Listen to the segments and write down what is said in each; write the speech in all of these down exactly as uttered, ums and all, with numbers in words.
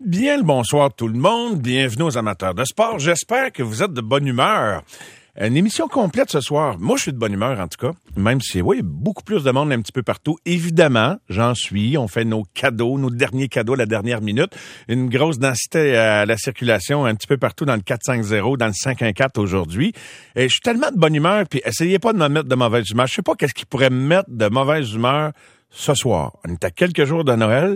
Bien le bonsoir tout le monde, bienvenue aux amateurs de sport. J'espère que vous êtes de bonne humeur. Une émission complète ce soir. Moi, je suis de bonne humeur en tout cas, même si, oui, beaucoup plus de monde un petit peu partout. Évidemment, j'en suis. On fait nos cadeaux, nos derniers cadeaux à la dernière minute. Une grosse densité à la circulation un petit peu partout dans le quatre cinq zéro, dans le cinq un quatre aujourd'hui. Et je suis tellement de bonne humeur, puis essayez pas de me mettre de mauvaise humeur. Je sais pas qu'est-ce qui pourrait me mettre de mauvaise humeur ce soir. On est à quelques jours de Noël.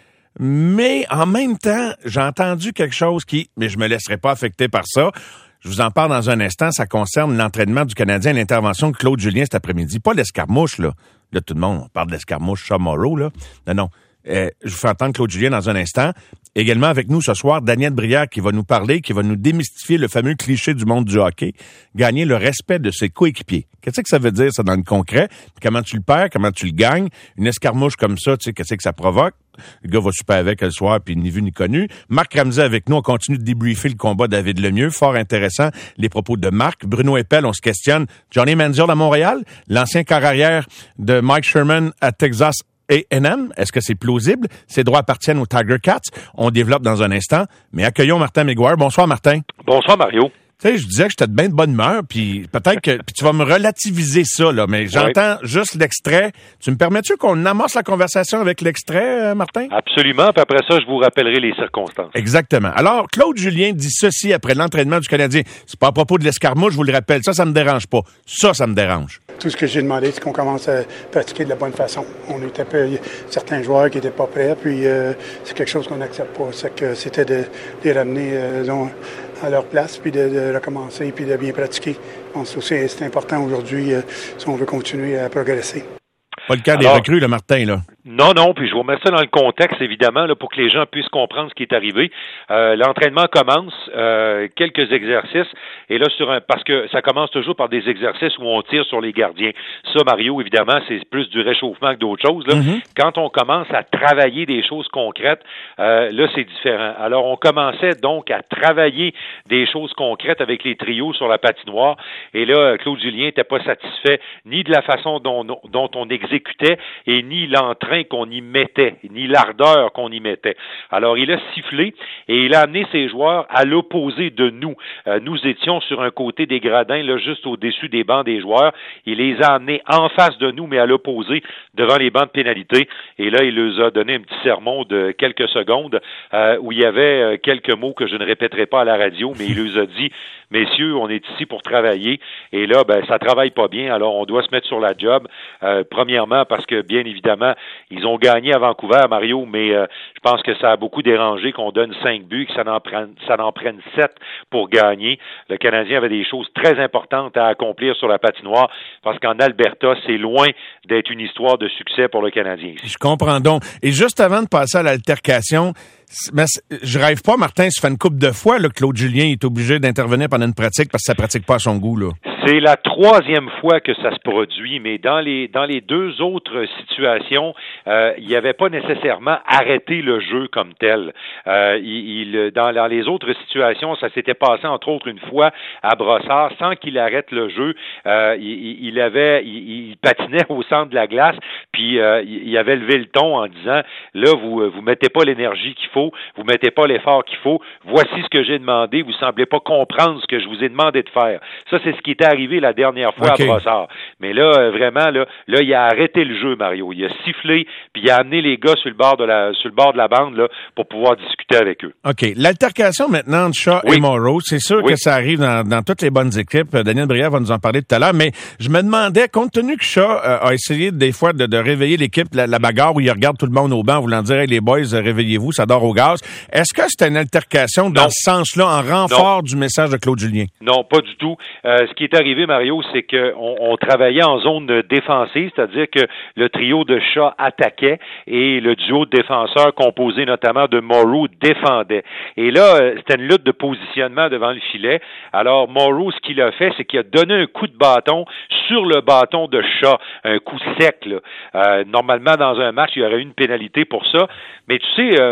Mais en même temps, j'ai entendu quelque chose qui, mais je me laisserai pas affecter par ça. Je vous en parle dans un instant. Ça concerne l'entraînement du Canadien, l'intervention de Claude Julien cet après-midi. Pas l'escarmouche, là. Là, tout le monde, on parle de l'escarmouche Chamorro, là. Non, non. Euh, je vous fais entendre Claude Julien dans un instant. Également avec nous ce soir, Daniel Brière qui va nous parler, qui va nous démystifier le fameux cliché du monde du hockey, gagner le respect de ses coéquipiers. Qu'est-ce que ça veut dire, ça, dans le concret? Puis comment tu le perds, comment tu le gagnes? Une escarmouche comme ça, tu sais, qu'est-ce que ça provoque? Le gars va super avec le soir, puis ni vu ni connu. Marc Ramsey avec nous, on continue de débriefer le combat David Lemieux. Fort intéressant, les propos de Marc. Bruno Eppel, on se questionne. Johnny Manziel à Montréal, l'ancien corps arrière de Mike Sherman à Texas A and M, est-ce que c'est plausible? Ses droits appartiennent aux Tiger Cats. On développe dans un instant. Mais accueillons Martin Maguire. Bonsoir, Martin. Bonsoir, Mario. Tu sais, je disais que j'étais de bien de bonne humeur, puis peut-être que puis tu vas me relativiser ça, là, mais j'entends ouais. juste l'extrait. Tu me permets-tu qu'on amorce la conversation avec l'extrait, euh, Martin? Absolument, puis après ça, je vous rappellerai les circonstances. Exactement. Alors, Claude Julien dit ceci après l'entraînement du Canadien. C'est pas à propos de l'escarmouche, je vous le rappelle. Ça, ça me dérange pas. Ça, ça me dérange. Tout ce que j'ai demandé, c'est qu'on commence à pratiquer de la bonne façon. On était peu, certains joueurs qui n'étaient pas prêts, puis euh, c'est quelque chose qu'on n'accepte pas. C'est que c'était de les ramener euh, disons, à leur place, puis de, de recommencer, puis de bien pratiquer. Je pense aussi que c'est important aujourd'hui euh, si on veut continuer à progresser. Pas le cas des Alors, recrues, le Martin, là. Non, non, puis je vous remets ça dans le contexte, évidemment, là, pour que les gens puissent comprendre ce qui est arrivé. Euh, l'entraînement commence, euh, quelques exercices, et là, sur un, parce que ça commence toujours par des exercices où on tire sur les gardiens. Ça, Mario, évidemment, c'est plus du réchauffement que d'autres choses, là. Mm-hmm. Quand on commence à travailler des choses concrètes, euh, là, c'est différent. Alors, on commençait donc à travailler des choses concrètes avec les trios sur la patinoire, et là, Claude Julien n'était pas satisfait ni de la façon dont, dont on exécutait, et ni l'entrain qu'on y mettait, ni l'ardeur qu'on y mettait. Alors, il a sifflé et il a amené ses joueurs à l'opposé de nous. Euh, nous étions sur un côté des gradins, là, juste au-dessus des bancs des joueurs. Il les a amenés en face de nous, mais à l'opposé, devant les bancs de pénalité. Et là, il leur a donné un petit sermon de quelques secondes euh, où il y avait quelques mots que je ne répéterai pas à la radio, mais il leur a dit, messieurs, on est ici pour travailler. Et là, ben, ça travaille pas bien, alors on doit se mettre sur la job. Euh, premièrement, parce que, bien évidemment, ils ont gagné à Vancouver, Mario, mais euh, je pense que ça a beaucoup dérangé qu'on donne cinq buts, que ça en prenne, ça en prenne sept pour gagner. Le Canadien avait des choses très importantes à accomplir sur la patinoire, parce qu'en Alberta, c'est loin d'être une histoire de succès pour le Canadien. Je comprends donc. Et juste avant de passer à l'altercation, mais je rêve pas, Martin, ça fait une couple de fois là, que Claude Julien est obligé d'intervenir pendant une pratique parce que ça pratique pas à son goût, là. C'est la troisième fois que ça se produit, mais dans les dans les deux autres situations, euh, il n'y avait pas nécessairement arrêté le jeu comme tel. Euh, il, il dans, dans les autres situations, ça s'était passé entre autres une fois à Brossard, sans qu'il arrête le jeu. Euh, il, il avait il, il patinait au centre de la glace, puis euh, il avait levé le ton en disant là vous vous mettez pas l'énergie qu'il faut, vous mettez pas l'effort qu'il faut. Voici ce que j'ai demandé. Vous semblez pas comprendre ce que je vous ai demandé de faire. Ça c'est ce qui était arrivé la dernière fois okay. à Brossard. Mais là, vraiment, là, là, il a arrêté le jeu, Mario. Il a sifflé, puis il a amené les gars sur le bord de la, sur le bord de la bande, là, pour pouvoir discuter avec eux. OK. L'altercation maintenant de Shaw oui. et Morrow, c'est sûr oui. que ça arrive dans, dans toutes les bonnes équipes. Daniel Brière va nous en parler tout à l'heure, mais je me demandais, compte tenu que Shaw euh, a essayé des fois de, de réveiller l'équipe, la, la bagarre où il regarde tout le monde au banc, voulant dire, hey, les boys, réveillez-vous, ça dort au gaz. Est-ce que c'était une altercation dans non. ce sens-là, en renfort non. du message de Claude Julien? Non, pas du tout. Euh, ce qui est arrivé, Mario, c'est qu'on on travaillait en zone défensive, c'est-à-dire que le trio de Shaw attaquait et le duo de défenseurs composé notamment de Morrow défendait. Et là, c'était une lutte de positionnement devant le filet. Alors, Morrow, ce qu'il a fait, c'est qu'il a donné un coup de bâton sur le bâton de Shaw, un coup sec, là. Euh, normalement, dans un match, il y aurait eu une pénalité pour ça. Mais tu sais, euh, Mario,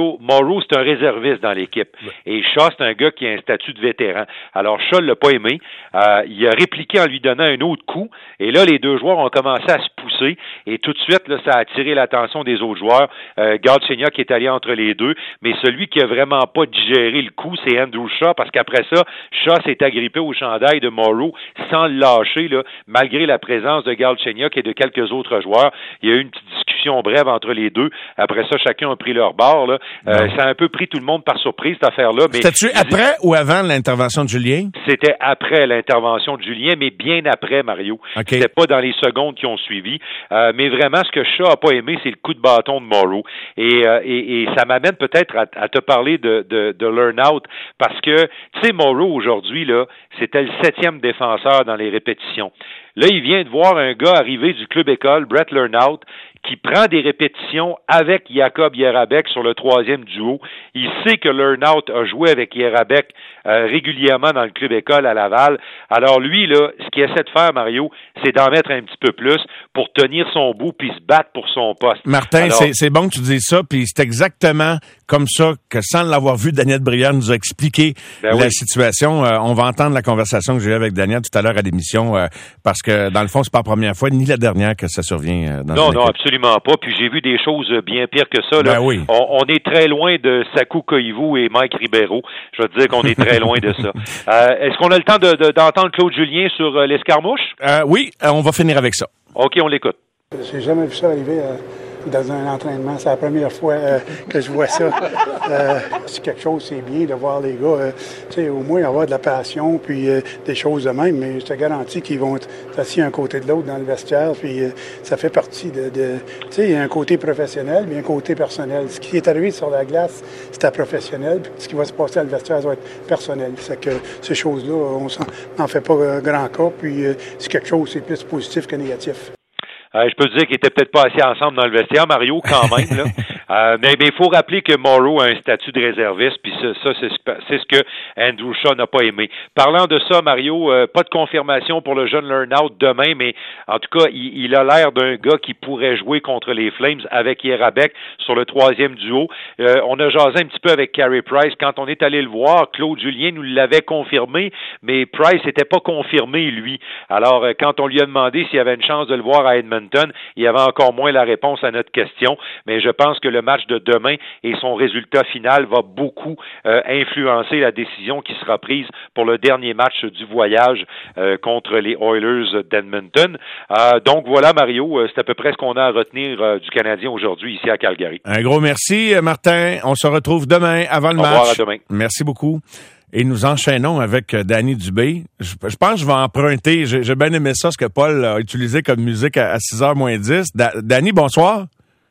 Morrow, Morrow, c'est un réserviste dans l'équipe. Et Shaw, c'est un gars qui a un statut de vétéran. Alors, Shaw l'a pas aimé. Euh, il a répliqué en lui donnant un autre coup. Et là, les deux joueurs ont commencé à se pousser. Et tout de suite, là, ça a attiré l'attention des autres joueurs. Euh, Galchenyuk qui est allé entre les deux. Mais celui qui a vraiment pas digéré le coup, c'est Andrew Shaw. Parce qu'après ça, Shaw s'est agrippé au chandail de Morrow sans le lâcher, là, malgré la présence de Galchenyuk et de quelques autres joueurs. Il y a eu une petite discussion brève entre les deux. Après ça, chacun a pris leur bord. Là. Euh, ça a un peu pris tout le monde par surprise, cette affaire-là. Mais c'était-tu après ou avant l'intervention de Julien? C'était après l'intervention de Julien, mais bien après, Mario. Okay. C'était pas dans les secondes qui ont suivi. Euh, mais vraiment, ce que Shaw a pas aimé, c'est le coup de bâton de Morrow. Et, euh, et, et ça m'amène peut-être à, à te parler de, de, de learn-out, parce que, tu sais, Morrow, aujourd'hui, là, c'était le septième défenseur dans les répétitions. Là, il vient de voir un gars arriver du club école, Brett Lernout, qui prend des répétitions avec Jakub Jerabek sur le troisième duo. Il sait que Lernout a joué avec Jerabek euh, régulièrement dans le club école à Laval. Alors lui, là, ce qu'il essaie de faire, Mario, c'est d'en mettre un petit peu plus pour tenir son bout puis se battre pour son poste. Martin, Alors, c'est, c'est bon que tu dises ça, puis c'est exactement comme ça que, sans l'avoir vu, Daniel Brière nous a expliqué ben la oui. situation. Euh, on va entendre la conversation que j'ai eue avec Daniel tout à l'heure à l'émission, euh, parce que, dans le fond, c'est pas la première fois, ni la dernière que ça survient euh, dans Non, une non, équipe. Absolument pas. Puis j'ai vu des choses bien pires que ça. Là. Ben oui. on, on est très loin de Sakou Koivu et Mike Ribeiro. Je veux te dire qu'on est très loin de ça. Euh, est-ce qu'on a le temps de, de, d'entendre Claude Julien sur euh, l'escarmouche? Euh, oui, euh, on va finir avec ça. OK, on l'écoute. J'ai jamais vu ça arriver euh, dans un entraînement. C'est la première fois euh, que je vois ça. Euh, c'est quelque chose, c'est bien de voir les gars, euh, tu sais, au moins avoir de la passion, puis euh, des choses de même, mais je te garantis qu'ils vont être assis un côté de l'autre dans le vestiaire, puis euh, ça fait partie de, de tu sais, il y a un côté professionnel, mais un côté personnel. Ce qui est arrivé sur la glace, c'était professionnel, puis ce qui va se passer dans le vestiaire, ça va être personnel. C'est que ces choses-là, on n'en fait pas euh, grand cas, puis euh, c'est quelque chose, c'est plus positif que négatif. Euh, je peux te dire qu'ils étaient peut-être pas assis ensemble dans le vestiaire, Mario, quand même. Là. euh, mais il faut rappeler que Morrow a un statut de réserviste, puis ça, ça c'est, c'est ce que Andrew Shaw n'a pas aimé. Parlant de ça, Mario, euh, pas de confirmation pour le jeune Lernout demain, mais en tout cas, il, il a l'air d'un gars qui pourrait jouer contre les Flames avec Jerabek sur le troisième duo. Euh, on a jasé un petit peu avec Carey Price. Quand on est allé le voir, Claude Julien nous l'avait confirmé, mais Price n'était pas confirmé, lui. Alors, euh, quand on lui a demandé s'il y avait une chance de le voir à Edmonton, il y avait encore moins la réponse à notre question, mais je pense que le match de demain et son résultat final va beaucoup euh, influencer la décision qui sera prise pour le dernier match du voyage euh, contre les Oilers d'Edmonton. Euh, donc voilà, Mario, euh, c'est à peu près ce qu'on a à retenir euh, du Canadien aujourd'hui ici à Calgary. Un gros merci, Martin. On se retrouve demain avant le Au match. revoir, à demain. Merci beaucoup. Et nous enchaînons avec Danny Dubé. Je, je pense que je vais emprunter, j'ai, j'ai bien aimé ça, ce que Paul a utilisé comme musique à, à six heures moins dix. Da, Danny, bonsoir.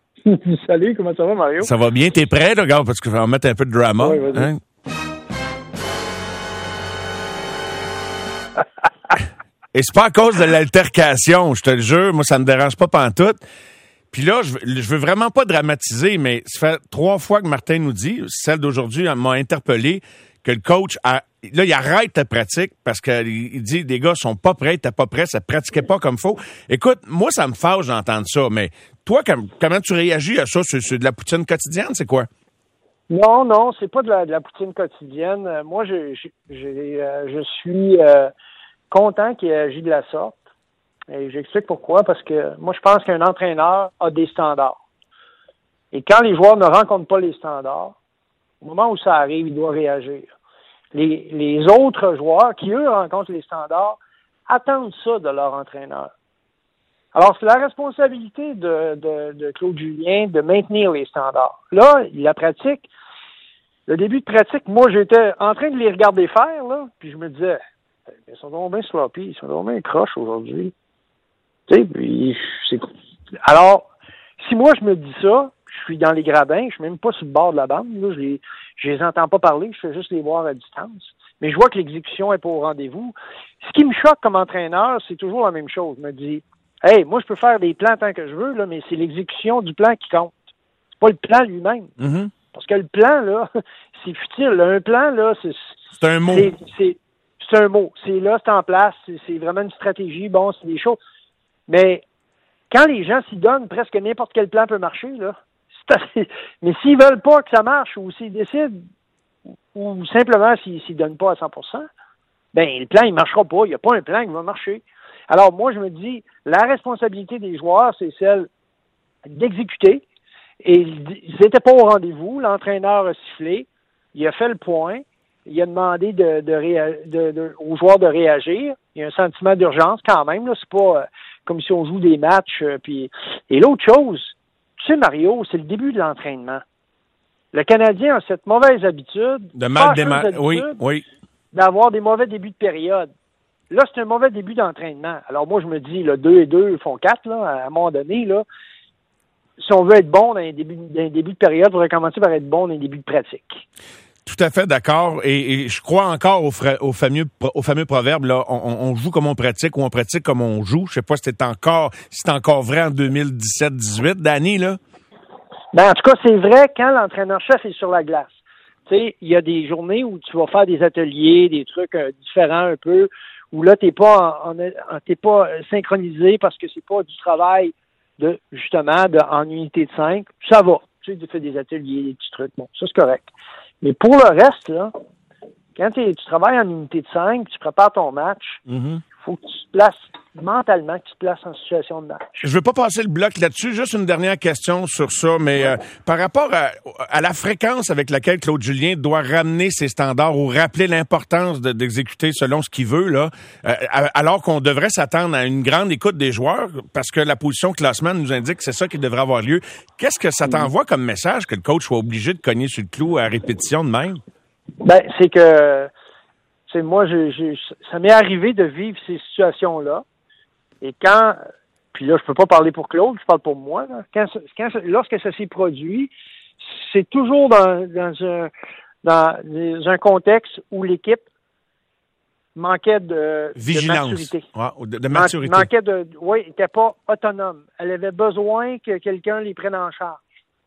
Salut, comment ça va, Mario? Ça va bien, t'es prêt, là, gars, parce qu'on va mettre un peu de drama. Oui, vas-y. Hein? Et c'est pas à cause de l'altercation, je te le jure, moi ça me dérange pas pantoute. Puis là, je veux, je veux vraiment pas dramatiser, mais ça fait trois fois que Martin nous dit, celle d'aujourd'hui m'a interpellé, que le coach, a, là, il arrête ta pratique parce qu'il dit, les gars sont pas prêts, t'es pas prêt, ça pratiquait pas comme faut. Écoute, moi, ça me fâche d'entendre ça, mais toi, comme, comment tu réagis à ça? C'est, c'est de la poutine quotidienne, c'est quoi? Non, non, c'est pas de la, de la poutine quotidienne. Euh, moi, je, je, j'ai, euh, je suis euh, content qu'il ait agi de la sorte. Et j'explique pourquoi, parce que moi, je pense qu'un entraîneur a des standards. Et quand les joueurs ne rencontrent pas les standards, au moment où ça arrive, il doit réagir. Les, les autres joueurs qui, eux, rencontrent les standards, attendent ça de leur entraîneur. Alors, c'est la responsabilité de, de, de Claude Julien de maintenir les standards. Là, la pratique, le début de pratique, moi, j'étais en train de les regarder faire, là, puis je me disais, ils sont donc bien sloppy, ils sont donc bien croches aujourd'hui. Tu sais, puis, c'est... Alors, si moi, je me dis ça, je suis dans les gradins, je suis même pas sur le bord de la bande, là, je les, je les entends pas parler, je fais juste les voir à distance. Mais je vois que l'exécution est pas au rendez-vous. Ce qui me choque comme entraîneur, c'est toujours la même chose. Je me dis, hey, moi, je peux faire des plans tant que je veux, là, mais c'est l'exécution du plan qui compte. C'est pas le plan lui-même. Mm-hmm. Parce que le plan, là, c'est futile. Un plan, là, c'est... C'est un mot. C'est, c'est, c'est un mot. C'est là, c'est en place, c'est, c'est vraiment une stratégie. Bon, c'est des choses. Mais quand les gens s'y donnent, presque n'importe quel plan peut marcher, là. Mais s'ils veulent pas que ça marche ou s'ils décident ou simplement s'ils ne donnent pas à cent pour cent, ben le plan, il ne marchera pas. Il n'y a pas un plan qui va marcher. Alors, moi, je me dis, la responsabilité des joueurs, c'est celle d'exécuter. Et ils n'étaient pas au rendez-vous. L'entraîneur a sifflé. Il a fait le point. Il a demandé de, de, réa- de, de, aux joueurs de réagir. Il y a un sentiment d'urgence quand même. Là. C'est pas euh, comme si on joue des matchs. Euh, puis... Et l'autre chose, tu sais, Mario, c'est le début de l'entraînement. Le Canadien a cette mauvaise habitude, de mal démarrer, oui, oui, d'avoir des mauvais débuts de période. Là, c'est un mauvais début d'entraînement. Alors moi, je me dis, là, deux et deux font quatre, là, à un moment donné, là. Si on veut être bon dans un début, dans un début de période, il faudrait commencer par être bon dans un début de pratique. Tout à fait d'accord. Et, et je crois encore au, fra- au fameux au fameux proverbe, là, on, on joue comme on pratique ou on pratique comme on joue. Je sais pas si c'est encore si c'est encore vrai en deux mille dix-sept dix-huit, Danny, là. Ben, en tout cas, c'est vrai quand l'entraîneur-chef est sur la glace. Tu sais, il y a des journées où tu vas faire des ateliers, des trucs euh, différents un peu, où là, t'es pas en, en, t'es pas synchronisé parce que c'est pas du travail de, justement, de, en unité de cinq. Ça va. Tu sais, tu fais des ateliers, des petits trucs. Bon, ça, c'est correct. Mais pour le reste, là, quand tu travailles en unité de cinq, tu prépares ton match, il mm-hmm. faut que tu te places mentalement, que tu te places en situation de match. Je veux pas passer le bloc là-dessus. Juste une dernière question sur ça, mais euh, par rapport à, à la fréquence avec laquelle Claude Julien doit ramener ses standards ou rappeler l'importance de, d'exécuter selon ce qu'il veut, là, euh, alors qu'on devrait s'attendre à une grande écoute des joueurs, parce que la position classement nous indique que c'est ça qui devrait avoir lieu. Qu'est-ce que ça t'envoie comme message que le coach soit obligé de cogner sur le clou à répétition de même? Ben, c'est que, c'est moi, je, je, ça m'est arrivé de vivre ces situations-là. Et quand, puis là, je peux pas parler pour Claude, je parle pour moi. Là. Quand, quand, lorsque ça s'est produit, c'est toujours dans, dans, un, dans un contexte où l'équipe manquait de, Vigilance. de maturité. Ouais, de, de maturité. Man, manquait de, oui, n'était pas autonome. Elle avait besoin que quelqu'un les prenne en charge.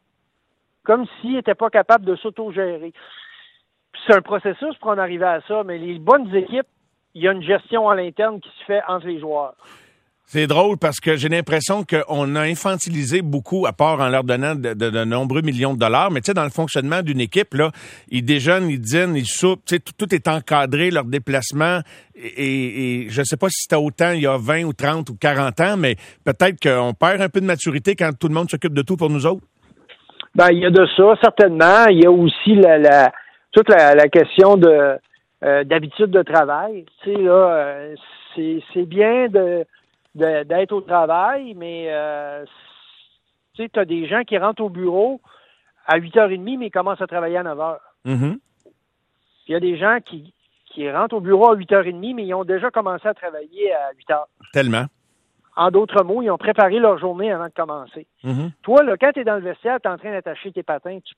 Comme s'ils n'étaient pas capables de s'autogérer. Puis c'est un processus pour en arriver à ça, mais les bonnes équipes, il y a une gestion à l'interne qui se fait entre les joueurs. C'est drôle parce que j'ai l'impression qu'on a infantilisé beaucoup, à part en leur donnant de, de, de nombreux millions de dollars. Mais tu sais, dans le fonctionnement d'une équipe, là, ils déjeunent, ils dînent, ils soupent, tu sais, tout, tout est encadré, leur déplacement. Et, et je sais pas si c'était autant il y a vingt ou trente ou quarante ans, mais peut-être qu'on perd un peu de maturité quand tout le monde s'occupe de tout pour nous autres. Ben, il y a de ça, certainement. Il y a aussi la, la toute la, la question de euh, d'habitude de travail. Tu sais, là, euh, c'est, c'est bien de De, d'être au travail, mais euh, tu sais, tu as des gens qui rentrent au bureau à huit heures trente, mais ils commencent à travailler à neuf heures. Mm-hmm. Il y a des gens qui, qui rentrent au bureau à huit heures trente, mais ils ont déjà commencé à travailler à huit heures. Tellement. En d'autres mots, ils ont préparé leur journée avant de commencer. Mm-hmm. Toi, là, quand tu es dans le vestiaire, tu es en train d'attacher tes patins, tu,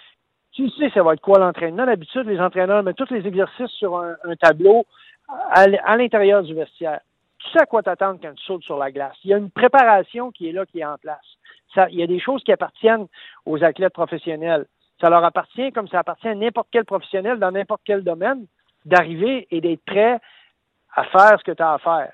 tu sais ça va être quoi l'entraînement. D'habitude, les entraîneurs mettent tous les exercices sur un, un tableau à, à l'intérieur du vestiaire. Tu sais à quoi t'attendre quand tu sautes sur la glace. Il y a une préparation qui est là, qui est en place. Ça, il y a des choses qui appartiennent aux athlètes professionnels. Ça leur appartient comme ça appartient à n'importe quel professionnel dans n'importe quel domaine d'arriver et d'être prêt à faire ce que tu as à faire.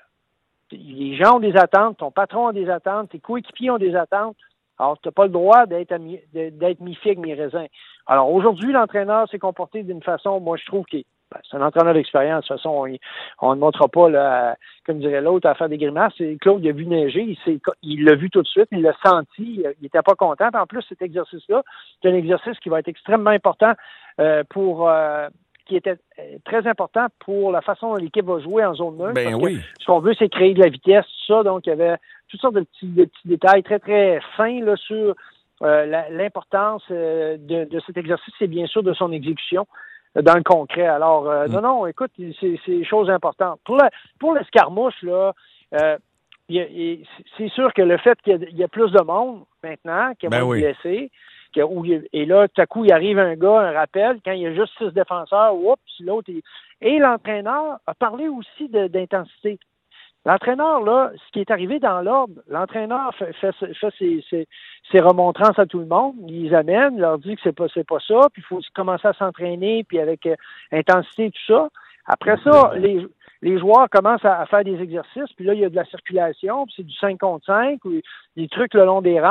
Les gens ont des attentes, ton patron a des attentes, tes coéquipiers ont des attentes. Alors, tu n'as pas le droit d'être, mi, d'être mi-figue, mi-raisin. Alors, aujourd'hui, l'entraîneur s'est comporté d'une façon, moi, je trouve qu'il Ben, c'est un entraîneur d'expérience. De toute façon, on, on ne montrera pas, là, comme dirait l'autre, à faire des grimaces. Et Claude, il a vu neiger, il, s'est, il l'a vu tout de suite, il l'a senti, il n'était pas content. Puis en plus, cet exercice-là, c'est un exercice qui va être extrêmement important euh, pour... Euh, qui était très important pour la façon dont l'équipe va jouer en zone neutre. Ben oui. Ce qu'on veut, c'est créer de la vitesse, tout ça. Donc, il y avait toutes sortes de petits, de petits détails très, très fins là, sur euh, la, l'importance euh, de, de cet exercice et bien sûr de son exécution dans le concret. Alors, euh, mm. non, non, écoute, c'est, c'est des choses importantes. Pour, la, pour l'escarmouche, là, euh, y a, y, c'est sûr que le fait qu'il y a, y a plus de monde maintenant, qu'il y a ben moins oui. de blessés, que, où, et là, tout à coup, il arrive un gars, un rappel, quand il y a juste six défenseurs, oups, l'autre... Il... Et l'entraîneur a parlé aussi de, d'intensité. L'entraîneur, là, ce qui est arrivé dans l'ordre, l'entraîneur fait, fait, fait ses, ses, ses remontrances à tout le monde, il les amène, il leur dit que c'est pas, c'est pas ça, puis il faut commencer à s'entraîner, puis avec euh, intensité et tout ça. Après ça, les, les joueurs commencent à, à faire des exercices, puis là, il y a de la circulation, puis c'est du cinq contre cinq, ou des trucs le long des rangs.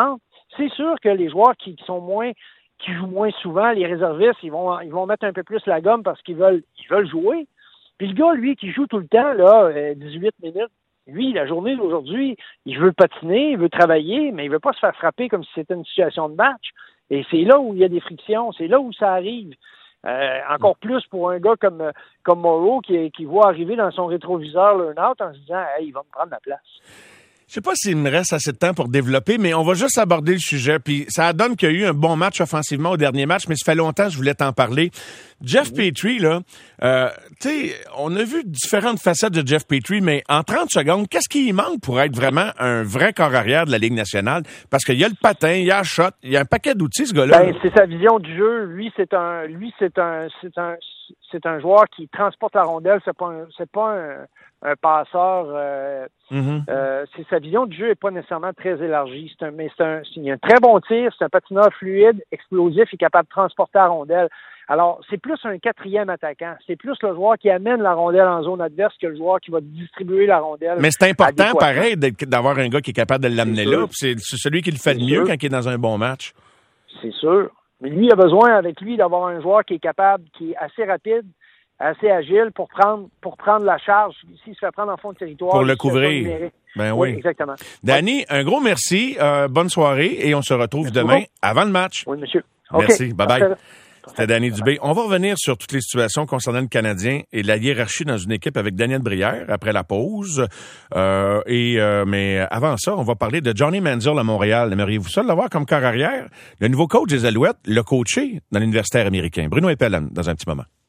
C'est sûr que les joueurs qui, qui sont moins, qui jouent moins souvent, les réservistes, ils vont, ils vont mettre un peu plus la gomme parce qu'ils veulent, ils veulent jouer. Puis le gars, lui, qui joue tout le temps, là, dix-huit minutes, lui, la journée d'aujourd'hui, il veut patiner, il veut travailler, mais il veut pas se faire frapper comme si c'était une situation de match. Et c'est là où il y a des frictions, c'est là où ça arrive. Euh, encore plus pour un gars comme comme Morrow qui, qui voit arriver dans son rétroviseur l'un-out en se disant hey, il va me prendre la place. Je sais pas s'il me reste assez de temps pour développer, mais on va juste aborder le sujet. Puis ça donne qu'il y a eu un bon match offensivement au dernier match, mais ça fait longtemps que je voulais t'en parler. Jeff Petrie, là, euh, tu sais, on a vu différentes facettes de Jeff Petrie, mais en trente secondes, qu'est-ce qui manque pour être vraiment un vrai corps arrière de la Ligue nationale? Parce qu'il y a le patin, il y a la shot, il y a un paquet d'outils, ce gars-là. Ben, c'est sa vision du jeu. Lui, c'est un, lui, c'est un, c'est un, c'est un joueur qui transporte la rondelle. C'est pas un, c'est pas un, un passeur. Euh, mm-hmm. euh, c'est sa vision du jeu est pas nécessairement très élargie. C'est un, mais c'est un, il a un très bon tir. C'est un patineur fluide, explosif, il est capable de transporter la rondelle. Alors, c'est plus un quatrième attaquant. C'est plus le joueur qui amène la rondelle en zone adverse que le joueur qui va distribuer la rondelle. Mais c'est important, pareil, d'avoir un gars qui est capable de l'amener là. C'est, c'est celui qui le fait le mieux sûr. Quand il est dans un bon match. C'est sûr. Mais lui, il a besoin, avec lui, d'avoir un joueur qui est capable, qui est assez rapide, assez agile pour prendre pour prendre la charge. S'il se fait prendre en fond de territoire. Pour le couvrir. Ben oui. oui. Exactement. Danny, oui. Un gros merci. Euh, bonne soirée et on se retrouve merci demain beaucoup. Avant le match. Oui, monsieur. Merci. Okay. Bye-bye. Parfait. C'était Danny Dubé. On va revenir sur toutes les situations concernant le Canadien et la hiérarchie dans une équipe avec Daniel Brière après la pause. Euh, et euh, mais avant ça, on va parler de Johnny Manziel à Montréal. Aimeriez-vous ça l'avoir comme corps arrière? Le nouveau coach des Alouettes l'a coaché dans l'universitaire américain. Bruno Epelem, dans un petit moment.